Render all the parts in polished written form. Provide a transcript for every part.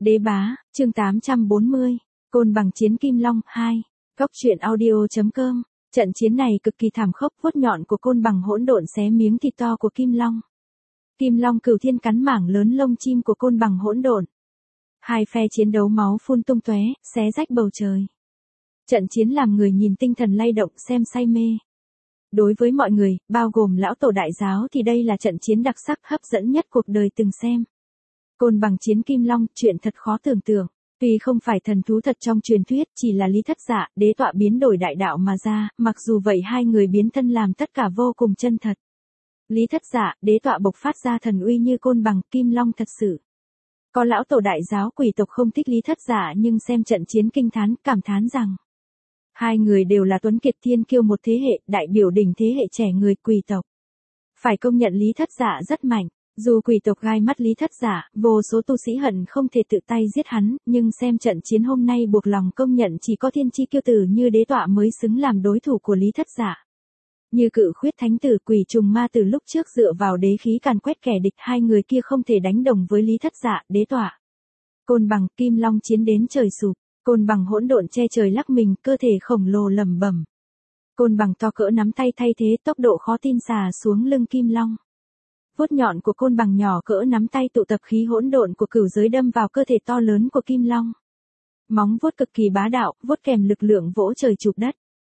Đế bá, chương 840, Côn Bằng chiến Kim Long 2, Cóc truyện audio.com. Trận chiến này cực kỳ thảm khốc, vuốt nhọn của Côn Bằng hỗn độn xé miếng thịt to của Kim Long. Kim Long Cửu Thiên cắn mảng lớn lông chim của Côn Bằng hỗn độn. Hai phe chiến đấu máu phun tung tóe, xé rách bầu trời. Trận chiến làm người nhìn tinh thần lay động, xem say mê. Đối với mọi người, bao gồm lão tổ đại giáo thì đây là trận chiến đặc sắc hấp dẫn nhất cuộc đời từng xem. Côn Bằng chiến Kim Long, chuyện thật khó tưởng tượng. Tuy không phải thần thú thật trong truyền thuyết, chỉ là Lý Thất Dạ, đế tọa biến đổi đại đạo mà ra, mặc dù vậy hai người biến thân làm tất cả vô cùng chân thật. Lý Thất Dạ, đế tọa bộc phát ra thần uy như Côn Bằng, Kim Long thật sự. Có lão tổ đại giáo quỷ tộc không thích Lý Thất Dạ nhưng xem trận chiến kinh thán, cảm thán rằng hai người đều là tuấn kiệt thiên kiêu một thế hệ, đại biểu đỉnh thế hệ trẻ người quỷ tộc. Phải công nhận Lý Thất Dạ rất mạnh. Dù quỷ tộc gai mắt Lý Thất Dạ, vô số tu sĩ hận không thể tự tay giết hắn, nhưng xem trận chiến hôm nay buộc lòng công nhận chỉ có thiên chi kiêu tử như đế tọa mới xứng làm đối thủ của Lý Thất Dạ. Như Cự Khuyết thánh tử, quỷ trùng ma từ lúc trước dựa vào đế khí càn quét kẻ địch, hai người kia không thể đánh đồng với Lý Thất Dạ, đế tọa. Côn Bằng, Kim Long chiến đến trời sụp, Côn Bằng hỗn độn che trời lắc mình, cơ thể khổng lồ lẩm bẩm. Côn Bằng to cỡ nắm tay thay thế tốc độ khó tin xà xuống lưng Kim Long. Vuốt nhọn của Côn Bằng nhỏ cỡ nắm tay tụ tập khí hỗn độn của cửu giới đâm vào cơ thể to lớn của Kim Long. Móng vuốt cực kỳ bá đạo, vuốt kèm lực lượng vỗ trời chụp đất.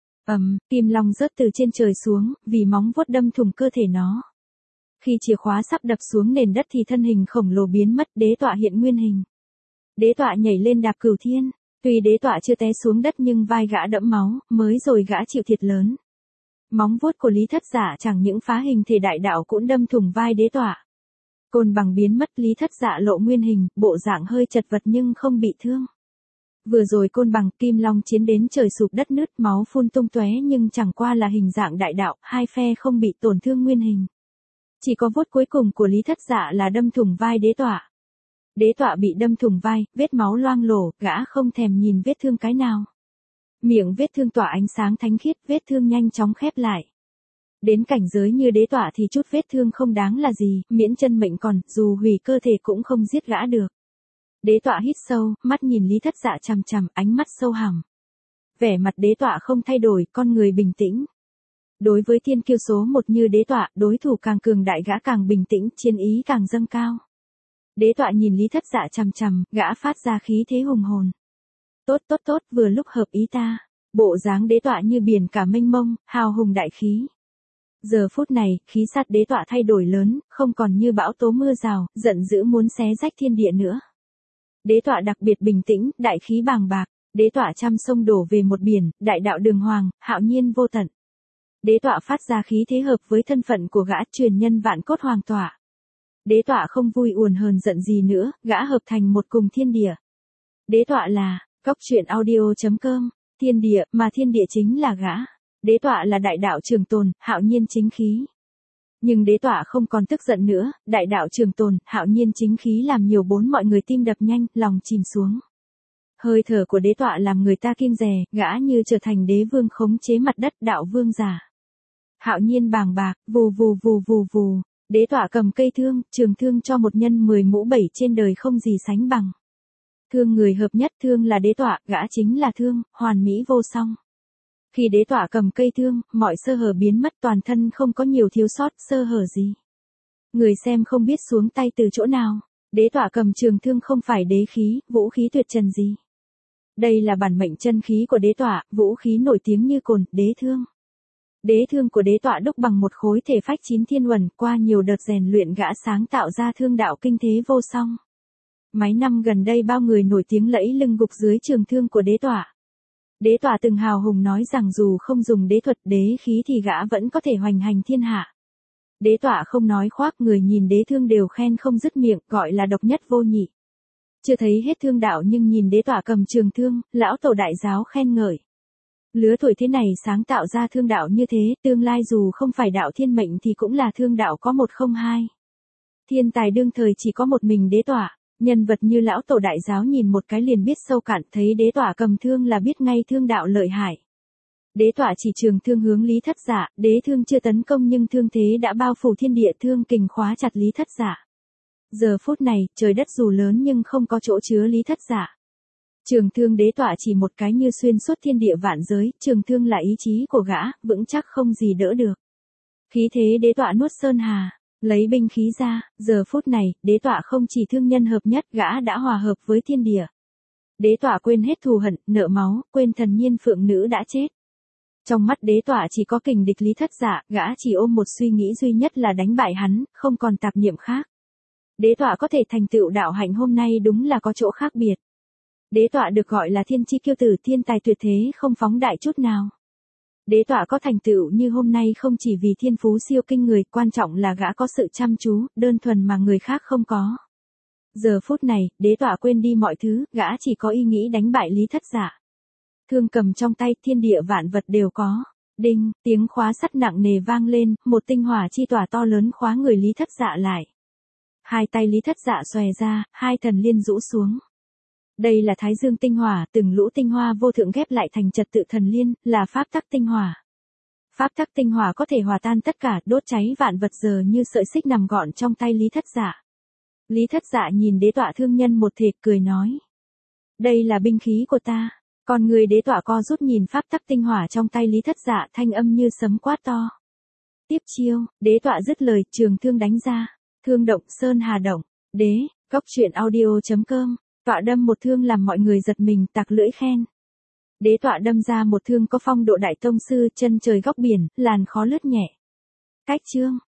Kim Long rớt từ trên trời xuống, vì móng vuốt đâm thủng cơ thể nó. Khi chìa khóa sắp đập xuống nền đất thì thân hình khổng lồ biến mất, đế tọa hiện nguyên hình. Đế tọa nhảy lên đạp cửu thiên, tuy đế tọa chưa té xuống đất nhưng vai gã đẫm máu, mới rồi gã chịu thiệt lớn. Móng vuốt của Lý Thất Dạ chẳng những phá hình thể đại đạo cũng đâm thủng vai đế tọa. Côn Bằng biến mất, Lý Thất Dạ lộ nguyên hình, bộ dạng hơi chật vật nhưng không bị thương. Vừa rồi Côn Bằng, Kim Long chiến đến trời sụp đất nứt, máu phun tung tóe nhưng chẳng qua là hình dạng đại đạo, hai phe không bị tổn thương nguyên hình. Chỉ có vuốt cuối cùng của Lý Thất Dạ là đâm thủng vai đế tọa. Đế tọa bị đâm thủng vai, vết máu loang lổ, gã không thèm nhìn vết thương cái nào. Miệng vết thương tỏa ánh sáng thánh khiết, vết thương nhanh chóng khép lại. Đến cảnh giới như đế tọa thì chút vết thương không đáng là gì, miễn chân mệnh còn, dù hủy cơ thể cũng không giết gã được. Đế tọa hít sâu, mắt nhìn Lý Thất Dạ chằm chằm, ánh mắt sâu hẳm. Vẻ mặt đế tọa không thay đổi, con người bình tĩnh. Đối với thiên kiêu số một như đế tọa, đối thủ càng cường đại gã càng bình tĩnh, chiến ý càng dâng cao. Đế tọa nhìn Lý Thất Dạ chằm chằm, gã phát ra khí thế hùng hồn. Tốt, vừa lúc hợp ý ta. Bộ dáng đế tọa như biển cả mênh mông, hào hùng đại khí. Giờ phút này, khí sát đế tọa thay đổi lớn, không còn như bão tố mưa rào, giận dữ muốn xé rách thiên địa nữa. Đế tọa đặc biệt bình tĩnh, đại khí bàng bạc, đế tọa trăm sông đổ về một biển, đại đạo đường hoàng, hạo nhiên vô tận. Đế tọa phát ra khí thế hợp với thân phận của gã, truyền nhân vạn cốt hoàng tọa. Đế tọa không vui uồn hờn giận gì nữa, gã hợp thành một cùng thiên địa. Đế tọa là Cóc truyện audio.com, thiên địa, mà thiên địa chính là gã. Đế tọa là đại đạo trường tồn, hạo nhiên chính khí. Nhưng đế tọa không còn tức giận nữa, đại đạo trường tồn, hạo nhiên chính khí làm nhiều bốn mọi người tim đập nhanh, lòng chìm xuống. Hơi thở của đế tọa làm người ta kiêng dè, gã như trở thành đế vương khống chế mặt đất, đạo vương giả. Hạo nhiên bàng bạc, vù, đế tọa cầm cây thương, trường thương cho một nhân 10 mũ 7 trên đời không gì sánh bằng. Thương người hợp nhất, thương là đế tọa, gã chính là thương, hoàn mỹ vô song. Khi đế tọa cầm cây thương, mọi sơ hở biến mất, toàn thân không có nhiều thiếu sót, sơ hở gì. Người xem không biết xuống tay từ chỗ nào. Đế tọa cầm trường thương không phải đế khí, vũ khí tuyệt trần gì. Đây là bản mệnh chân khí của đế tọa, vũ khí nổi tiếng như cồn, đế thương. Đế thương của đế tọa đúc bằng một khối thể phách 9 thiên uẩn, qua nhiều đợt rèn luyện gã sáng tạo ra thương đạo kinh thế vô song. Mấy năm gần đây bao người nổi tiếng lẫy lưng gục dưới trường thương của đế tọa. Đế tọa từng hào hùng nói rằng dù không dùng đế thuật đế khí thì gã vẫn có thể hoành hành thiên hạ. Đế tọa không nói khoác, người nhìn đế thương đều khen không dứt miệng, gọi là độc nhất vô nhị. Chưa thấy hết thương đạo nhưng nhìn đế tọa cầm trường thương, lão tổ đại giáo khen ngợi. Lứa tuổi thế này sáng tạo ra thương đạo như thế, tương lai dù không phải đạo thiên mệnh thì cũng là thương đạo có một không hai. Thiên tài đương thời chỉ có một mình đế tọa. Nhân vật như lão tổ đại giáo nhìn một cái liền biết sâu cạn, thấy đế tọa cầm thương là biết ngay thương đạo lợi hại. Đế tọa chỉ trường thương hướng Lý Thất Dạ, đế thương chưa tấn công nhưng thương thế đã bao phủ thiên địa, thương kình khóa chặt Lý Thất Dạ. Giờ phút này, trời đất dù lớn nhưng không có chỗ chứa Lý Thất Dạ. Trường Thương đế tọa chỉ một cái như xuyên suốt thiên địa vạn giới, Trường Thương là ý chí của gã, vững chắc không gì đỡ được. Khí thế đế tọa nuốt sơn hà, lấy binh khí ra, giờ phút này, đế tọa không chỉ thương nhân hợp nhất, gã đã hòa hợp với thiên địa. Đế tọa quên hết thù hận, nợ máu, quên thần nhiên phượng nữ đã chết. Trong mắt đế tọa chỉ có kình địch Lý Thất Dạ, gã chỉ ôm một suy nghĩ duy nhất là đánh bại hắn, không còn tạp niệm khác. Đế tọa có thể thành tựu đạo hạnh hôm nay đúng là có chỗ khác biệt. Đế tọa được gọi là thiên chi kiêu tử, thiên tài tuyệt thế không phóng đại chút nào. Đế tọa có thành tựu như hôm nay không chỉ vì thiên phú siêu kinh người, quan trọng là gã có sự chăm chú, đơn thuần mà người khác không có. Giờ phút này, đế tọa quên đi mọi thứ, gã chỉ có ý nghĩ đánh bại Lý Thất Dạ. Thương cầm trong tay, thiên địa vạn vật đều có. Đinh, tiếng khóa sắt nặng nề vang lên, một tinh hỏa chi tỏa to lớn khóa người Lý Thất Dạ lại. Hai tay Lý Thất Dạ xòe ra, hai thần liên rũ xuống. Đây là Thái Dương tinh hỏa, từng lũ tinh hoa vô thượng ghép lại thành trật tự thần liên, là pháp tắc tinh hỏa. Pháp tắc tinh hỏa có thể hòa tan tất cả, đốt cháy vạn vật giờ như sợi xích nằm gọn trong tay Lý Thất Dạ. Lý Thất Dạ nhìn đế tọa thương nhân một thể, cười nói. Đây là binh khí của ta. Còn người đế tọa co rút nhìn pháp tắc tinh hỏa trong tay Lý Thất Dạ, thanh âm như sấm quát to. Tiếp chiêu, đế tọa dứt lời, trường thương đánh ra. Thương động, sơn hà động. Đế, góc truyện audio.com. Tọa đâm một thương làm mọi người giật mình, tặc lưỡi khen. Đế tọa đâm ra một thương có phong độ đại tông sư, chân trời góc biển, làn khó lướt nhẹ. Cách chương.